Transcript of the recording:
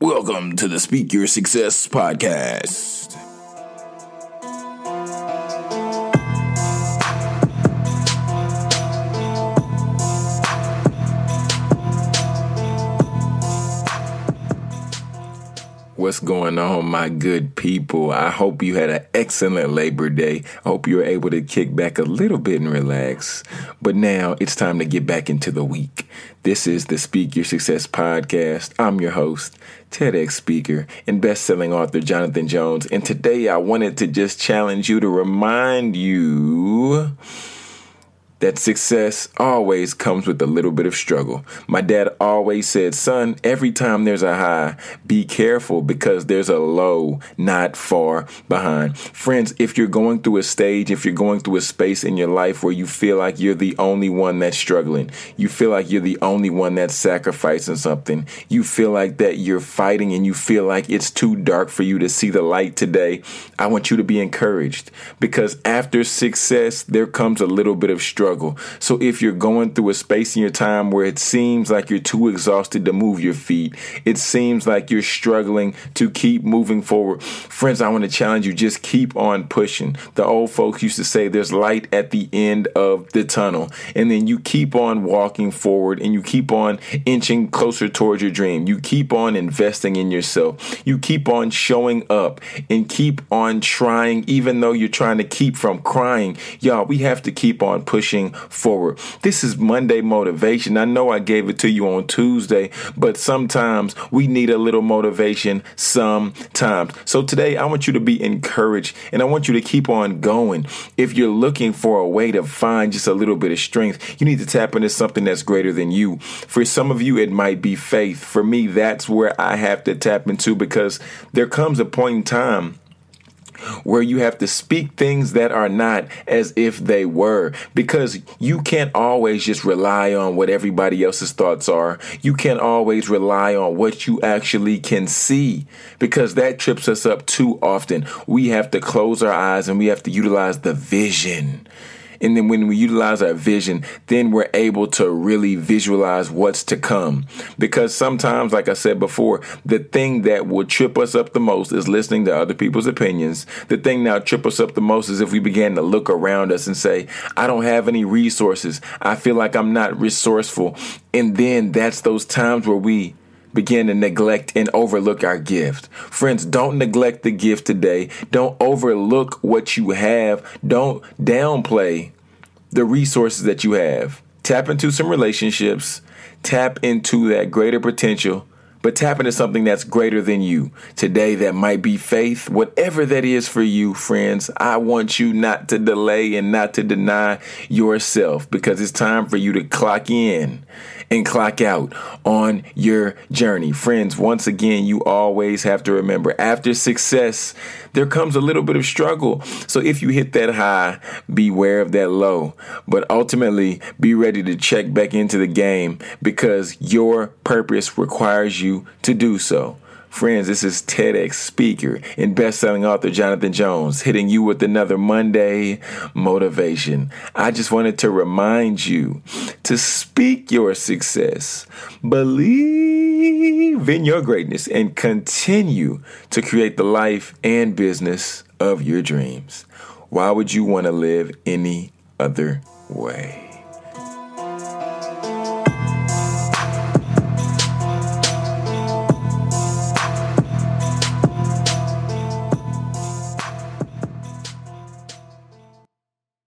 Welcome to the Speak Your Success podcast. What's going on, my good people? I hope you had an excellent Labor Day. I hope you were able to kick back a little bit and relax. But now it's time to get back into the week. This is the Speak Your Success podcast. I'm your host, TEDx speaker and best-selling author Jonathan Jones. And today I wanted to just challenge you to remind you that success always comes with a little bit of struggle. My dad always said, son, every time there's a high, be careful because there's a low not far behind. Friends, if you're going through a stage, if you're going through a space in your life where you feel like you're the only one that's struggling, you feel like you're the only one that's sacrificing something, you feel like that you're fighting and you feel like it's too dark for you to see the light today, I want you to be encouraged because after success, there comes a little bit of struggle. So if you're going through a space in your time where it seems like you're too exhausted to move your feet, it seems like you're struggling to keep moving forward, friends, I want to challenge you, just keep on pushing. The old folks used to say there's light at the end of the tunnel, and then you keep on walking forward and you keep on inching closer towards your dream. You keep on investing in yourself. You keep on showing up and keep on trying, even though you're trying to keep from crying. Y'all, we have to keep on pushing forward. This is Monday motivation. I know I gave it to you on Tuesday, but sometimes we need a little motivation sometimes. So today I want you to be encouraged and I want you to keep on going. If you're looking for a way to find just a little bit of strength, you need to tap into something that's greater than you. For some of you, it might be faith. For me, that's where I have to tap into because there comes a point in time where you have to speak things that are not as if they were, because you can't always just rely on what everybody else's thoughts are. You can't always rely on what you actually can see, because that trips us up too often. We have to close our eyes and we have to utilize the vision. And then when we utilize our vision, then we're able to really visualize what's to come. Because sometimes, like I said before, the thing that will trip us up the most is listening to other people's opinions. The thing that will trip us up the most is if we begin to look around us and say, I don't have any resources. I feel like I'm not resourceful. And then that's those times where we begin to neglect and overlook our gift. Friends, don't neglect the gift today. Don't overlook what you have. Don't downplay the resources that you have. Tap into some relationships. Tap into that greater potential, but tap into something that's greater than you. Today, that might be faith. Whatever that is for you, friends, I want you not to delay and not to deny yourself, because it's time for you to clock in and clock out on your journey. Friends, once again, you always have to remember, after success, there comes a little bit of struggle. So if you hit that high, beware of that low. But ultimately, be ready to check back into the game, because your purpose requires you to do so. Friends, this is TEDx speaker and best-selling author Jonathan Jones hitting you with another Monday motivation. I just wanted to remind you to speak your success, believe in your greatness, and continue to create the life and business of your dreams. Why would you want to live any other way?